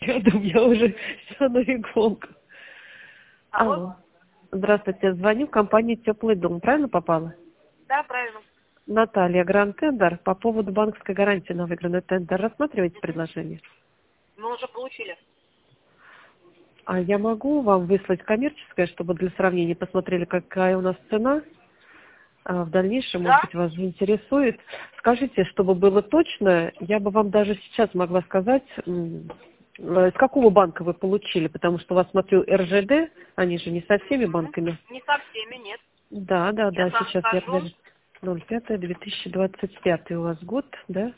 Рядом я уже все на иголку. Алло? Алло. Здравствуйте, звоню в компанию «Теплый дом». Правильно попала? Да, правильно. Наталья, Гранд Тендер. По поводу банковской гарантии на выигранный тендер. Рассматриваете предложение? Мы уже получили. А я могу вам выслать коммерческое, чтобы для сравнения посмотрели, какая у нас цена? А в дальнейшем, может Да? быть, вас заинтересует. Скажите, чтобы было точно, я бы вам даже сейчас могла сказать, из какого банка вы получили, потому что у вас, смотрю, РЖД, они же не со всеми банками. Не со всеми, нет. Да, Я сам сейчас я скажу. подожди. 05-2025 у вас год, да?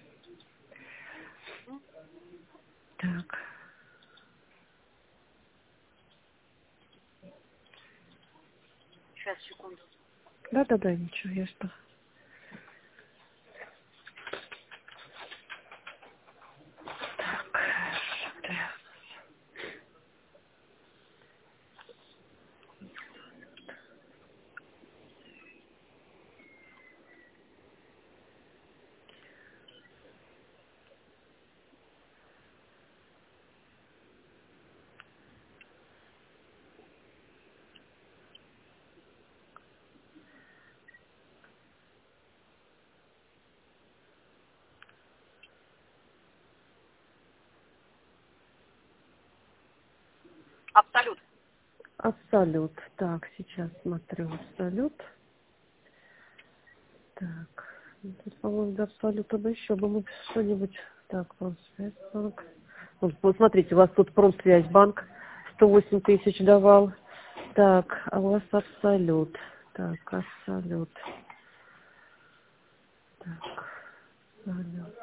Так. Сейчас, секунду. Да, ничего, я что. Так. Абсолют. Абсолют. Так, сейчас смотрю Абсолют. Так. Ну, тут, по-моему, до Абсолюта бы еще бы мы что-нибудь... Так, Промсвязьбанк. Вот смотрите, у вас тут Промсвязьбанк 108 тысяч давал. Так, а у вас Абсолют. Так, Абсолют. Так, Абсолют.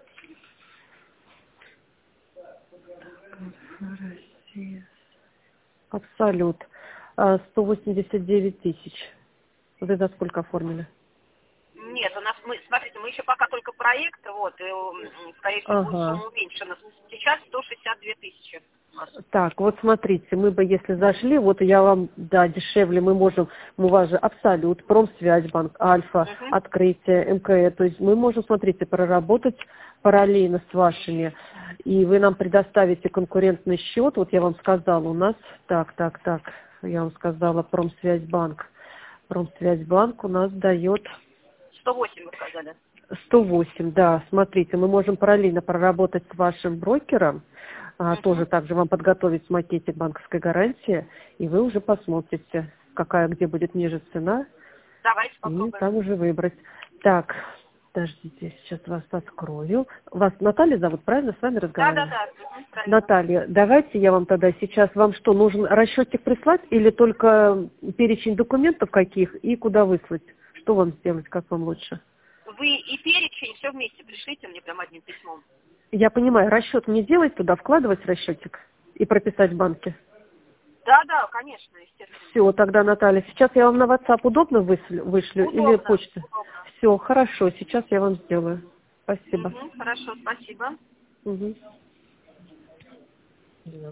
Россия. Абсолют. 189 тысяч. Вот это сколько оформили? Нет, у нас, смотрите, мы еще пока только проект, вот, и, скорее всего, будет Ага. сумма уменьшена. Сейчас 162 тысячи у нас. Так, вот смотрите, мы бы, если зашли, вот я вам, да, дешевле, мы можем, у вас же Абсолют, Промсвязьбанк, Альфа, Угу. Открытие, МКЭ, то есть мы можем, смотрите, проработать параллельно с вашими, и вы нам предоставите конкурентный счет, вот я вам сказала, у нас, так, я вам сказала, Промсвязьбанк у нас дает 108 вы сказали. 108, да, смотрите, мы можем параллельно проработать с вашим брокером, Угу. тоже также вам подготовить макетик банковской гарантии, и вы уже посмотрите, какая где будет ниже цена, Давайте и попробуем. там уже выбрать. Так, подождите, сейчас вас открою. Вас Наталья зовут, правильно, с вами Да, разговаривали? правильно. Наталья, давайте я вам тогда сейчас, вам что, нужен расчетик прислать или только перечень документов каких и куда выслать? Что вам сделать, как вам лучше? Вы и перечень все вместе пришлите мне прям одним письмом. Я понимаю, расчет не делать туда, вкладывать расчетик и прописать в банке? Да, конечно, естественно. Все, тогда, Наталья, сейчас я вам на WhatsApp удобно вышлю или Удобно. почту? Все, хорошо, сейчас я вам сделаю. Спасибо. Угу. Хорошо, спасибо. Мгм.